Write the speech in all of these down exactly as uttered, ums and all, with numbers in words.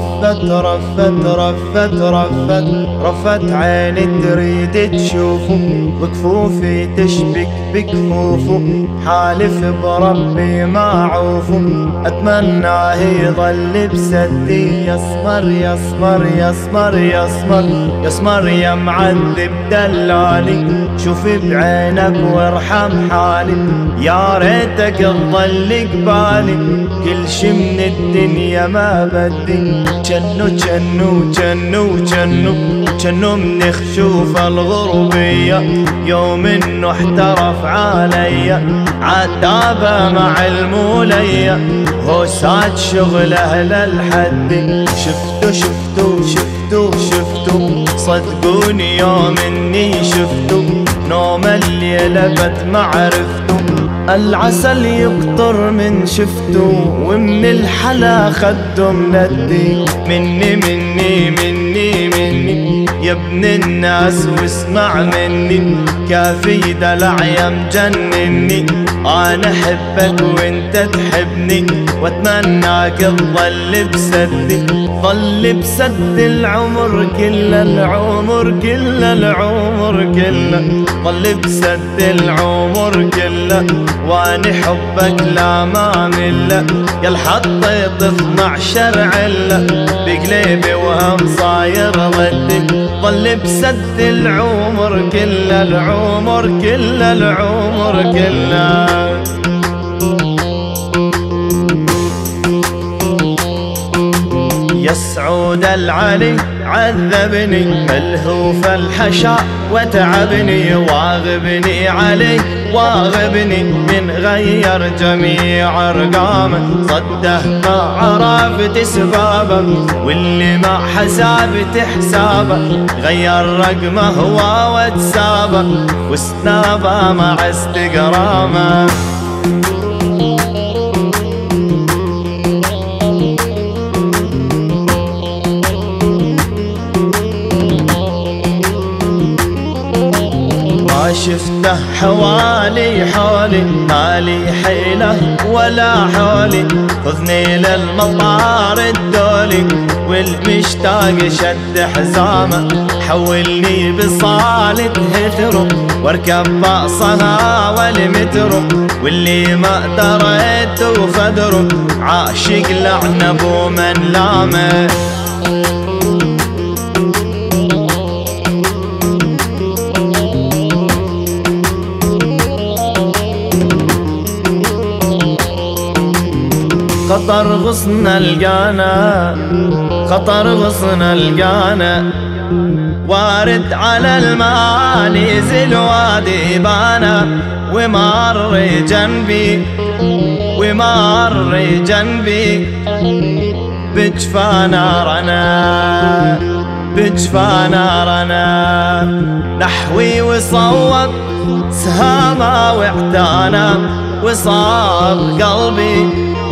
رفت رفت رفت رفت رفت عيني تريد تشوفه، بكفوفي تشبك بكفوفه، حالف بربي ما عوفه، اتمناه يظل بسدي. يسمر يسمر يسمر يسمر يسمر يا معذب دلالي، شوف بعينك وارحم حالي، يا ريتك تظل قبالي، كل شي من الدنيا ما بدي. جنو جنو جنو جنو جنو من خشوف الغربية، يوم انه احترف عليا، عتابة مع المولية، هو ساد شغله للحد. شفتو شفتو شفتو شفتو صدقوني يوم اني شفتو، نوم الليلة بت معرفتو، العسل يقطر من شفتو، ومن الحلا خدو مندي. مني مني مني مني يا ابن الناس واسمع مني، كافي دلع يا مجنني، انا احبك وانت تحبني، واتمناك تظل بسدي، ظل بسد العمر كله، العمر كله العمر كله، ظل بسد العمر كله، واني حبك لا ما مله، يا الحطيت اثنعشر عله، بقلبي وهم صاير ضدي، ظل بسد العمر كله، العمر كله العمر كله. يا سعود العلي عذبني، ملهوف الحشا وتعبني، واغبني علي واغبني، من غير جميع ارقامه، صده ما عرفت اسبابه، واللي ما حسابت حسابه، غير رقمه هو واتسابه، وسنابه مع استقرامه. شفته حوالي حولي، مالي حيلة ولا حولي، خذني للمطار الدولي، والمشتاق شد حزامه، حولني بصالة هثرو، واركب باصها والمترو، واللي ما دريت وفدرو، عاشق لعن ابو من لامه. خطر غصن القانا، خطر غصن القانا، وارد على الماء نزل وادي بانا، ومر جنبي ومر جنبي، بجفا نارنا بجفا نارنا، نحوي وصوب سهامة واعتانا، وصاب قلبي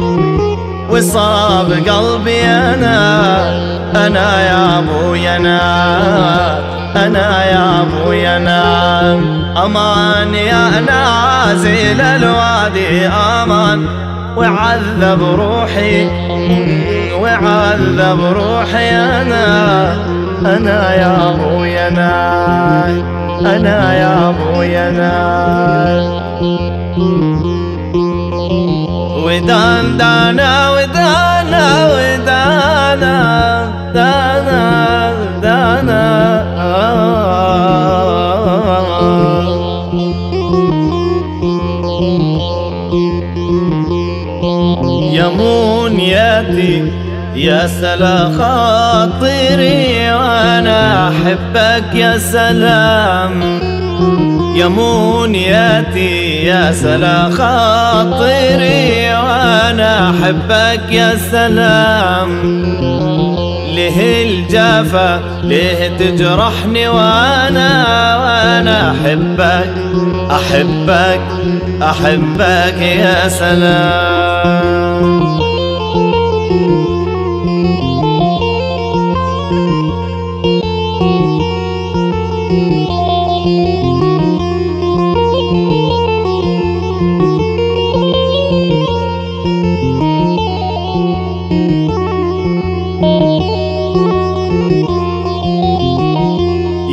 وصاب قلبي انا، انا يا ابوي انا، انا يا ابوي انا، امان يا نازل الوادي امان، وعذب روحي وعذب روحي انا، انا يا ابوي انا، انا يا ابوي انا. ودان دانا ودانا ودانا دانا دانا يا منيتي يا سلا خاطري، وانا احبك يا سلام، يا منيتي يا سلا خاطري، وانا احبك يا سلام، ليه الجافة ليه تجرحني، وانا وانا احبك احبك احبك يا سلام. Thank you.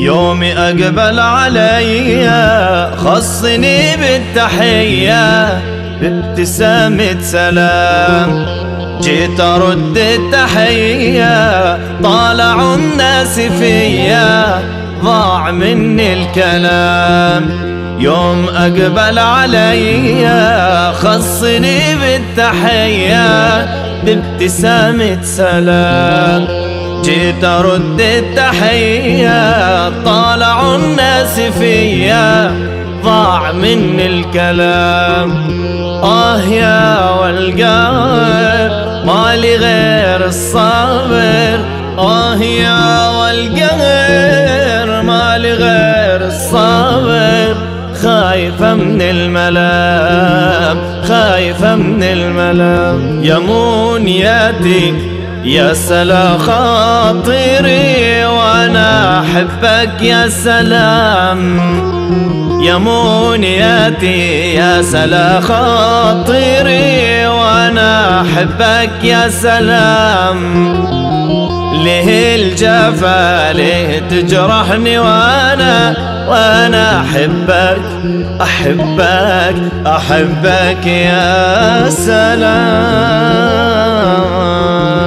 يومي أقبل عليا خصني بالتحية بابتسامة سلام. جيت أرد التحية طالعوا الناس فيا ضاع مني الكلام. يوم أقبل عليا خصني بالتحية بابتسامة سلام. جيت أرد التحية طالعوا الناس فيا ضاع مني الكلام. آه يا والقهر مالي غير الصبر. آه يا والقهر مالي غير الصبر. خايفة من الملام خايفة من الملام. يا منياتي يا سلا خاطري وانا احبك يا سلام. يا منياتي يا سلا خاطري وانا احبك يا سلام. ليه الجفا ليه تجرحني وانا وانا احبك احبك احبك يا سلام.